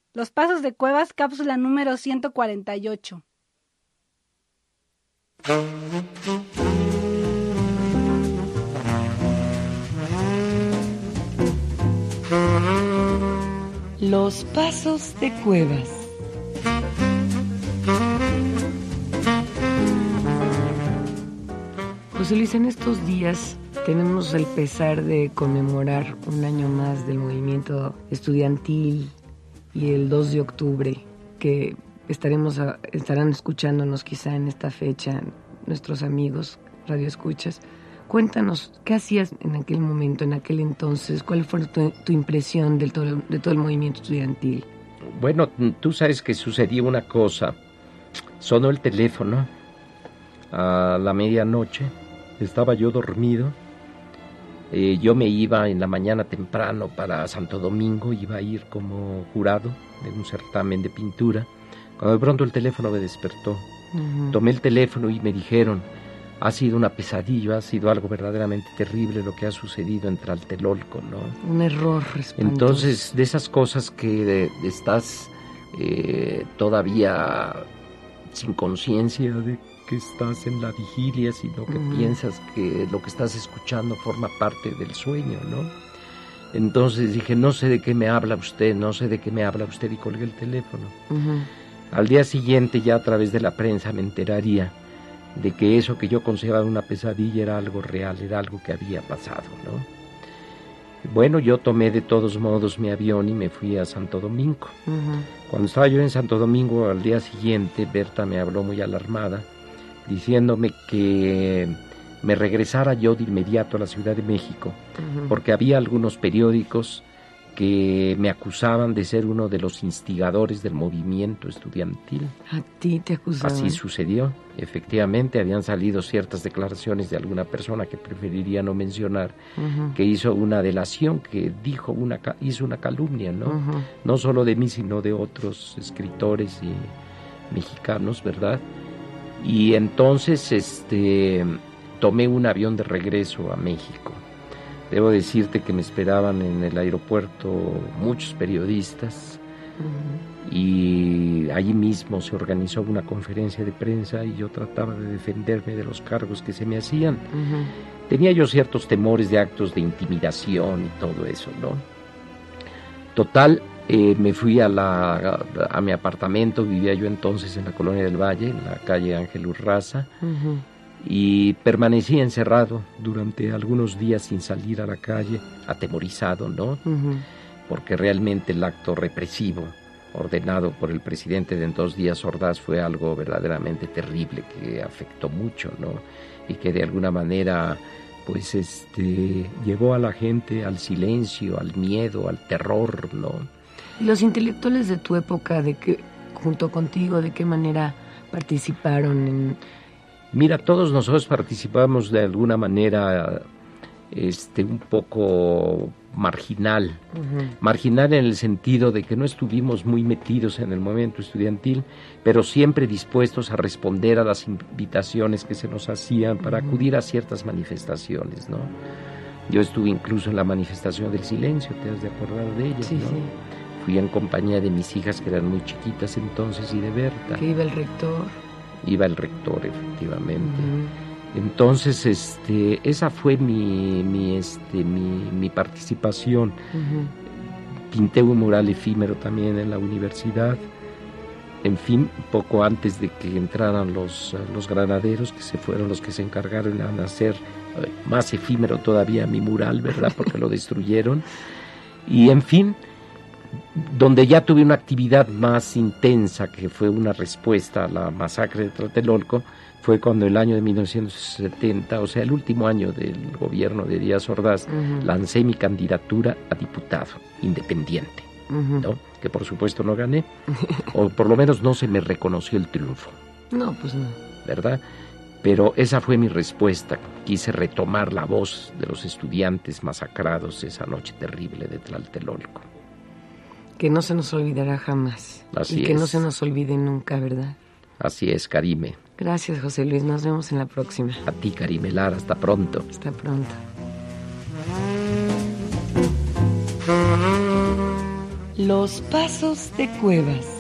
Los Pasos de Cuevas, cápsula número 148. Los Pasos de Cuevas. José Luis, en estos días tenemos el pesar de conmemorar un año más del movimiento estudiantil y el 2 de octubre, que estarán escuchándonos quizá en esta fecha nuestros amigos radioescuchas. Cuéntanos, ¿qué hacías en aquel momento, en aquel entonces? ¿Cuál fue tu impresión de todo el movimiento estudiantil? Bueno, tú sabes que sucedió una cosa. Sonó el teléfono a la medianoche. Estaba yo dormido. Yo me iba en la mañana temprano para Santo Domingo. Iba a ir como jurado de un certamen de pintura. Cuando de pronto el teléfono me despertó. Uh-huh. Tomé el teléfono y me dijeron: ha sido una pesadilla, ha sido algo verdaderamente terrible lo que ha sucedido en Tlatelolco, ¿no? Un error espantoso. Entonces, de esas cosas que estás todavía sin conciencia de que estás en la vigilia, sino que piensas que lo que estás escuchando forma parte del sueño, ¿no? Entonces dije: no sé de qué me habla usted, y colgué el teléfono. Uh-huh. Al día siguiente, ya a través de la prensa, me enteraría de que eso que yo consideraba una pesadilla era algo real, era algo que había pasado, ¿no? Bueno, yo tomé de todos modos mi avión y me fui a Santo Domingo. Uh-huh. Cuando estaba yo en Santo Domingo, al día siguiente, Berta me habló muy alarmada, diciéndome que me regresara yo de inmediato a la Ciudad de México, uh-huh, porque había algunos periódicos que me acusaban de ser uno de los instigadores del movimiento estudiantil. ¿A ti te acusaban? Así sucedió. Efectivamente, habían salido ciertas declaraciones de alguna persona que preferiría no mencionar, uh-huh, que hizo una delación, que hizo una calumnia, ¿no? Uh-huh. No solo de mí, sino de otros escritores y mexicanos, ¿verdad? Y entonces tomé un avión de regreso a México. Debo decirte que me esperaban en el aeropuerto muchos periodistas, uh-huh, y allí mismo se organizó una conferencia de prensa y yo trataba de defenderme de los cargos que se me hacían. Uh-huh. Tenía yo ciertos temores de actos de intimidación y todo eso, ¿no? Total, me fui a mi apartamento. Vivía yo entonces en la Colonia del Valle, en la calle Ángel Urraza, uh-huh, y permanecí encerrado durante algunos días sin salir a la calle, atemorizado, ¿no? Uh-huh. Porque realmente el acto represivo ordenado por el presidente de Entonces Díaz Ordaz fue algo verdaderamente terrible, que afectó mucho, ¿no? Y que de alguna manera pues llevó a la gente al silencio, al miedo, al terror, ¿no? ¿Y los intelectuales de tu época, junto contigo, de qué manera participaron en...? Mira, todos nosotros participamos de alguna manera un poco marginal. Uh-huh. Marginal en el sentido de que no estuvimos muy metidos en el movimiento estudiantil, pero siempre dispuestos a responder a las invitaciones que se nos hacían para acudir a ciertas manifestaciones, ¿no? Yo estuve incluso en la manifestación del silencio, te has de acordar de ella, sí, ¿no? Sí. Fui en compañía de mis hijas, que eran muy chiquitas entonces, y de Berta. ¿Que iba el rector? Iba el rector, efectivamente. Uh-huh. Entonces, esa fue mi participación. Uh-huh. Pinté un mural efímero también en la universidad. En fin, poco antes de que entraran los granaderos, que se fueron los que se encargaron de hacer más efímero todavía mi mural, ¿verdad? Porque lo destruyeron. Y en fin, donde ya tuve una actividad más intensa, que fue una respuesta a la masacre de Tlatelolco, fue cuando el año de 1970, o sea, el último año del gobierno de Díaz Ordaz, uh-huh, lancé mi candidatura a diputado independiente, uh-huh, ¿no? Que por supuesto no gané, o por lo menos no se me reconoció el triunfo. No, pues no. ¿Verdad? Pero esa fue mi respuesta. Quise retomar la voz de los estudiantes masacrados esa noche terrible de Tlatelolco. Que no se nos olvidará jamás. Así y que es. No se nos olvide nunca, ¿verdad? Así es, Karime. Gracias, José Luis. Nos vemos en la próxima. A ti, Karime Lara. Hasta pronto. Hasta pronto. Los pasos de Cuevas.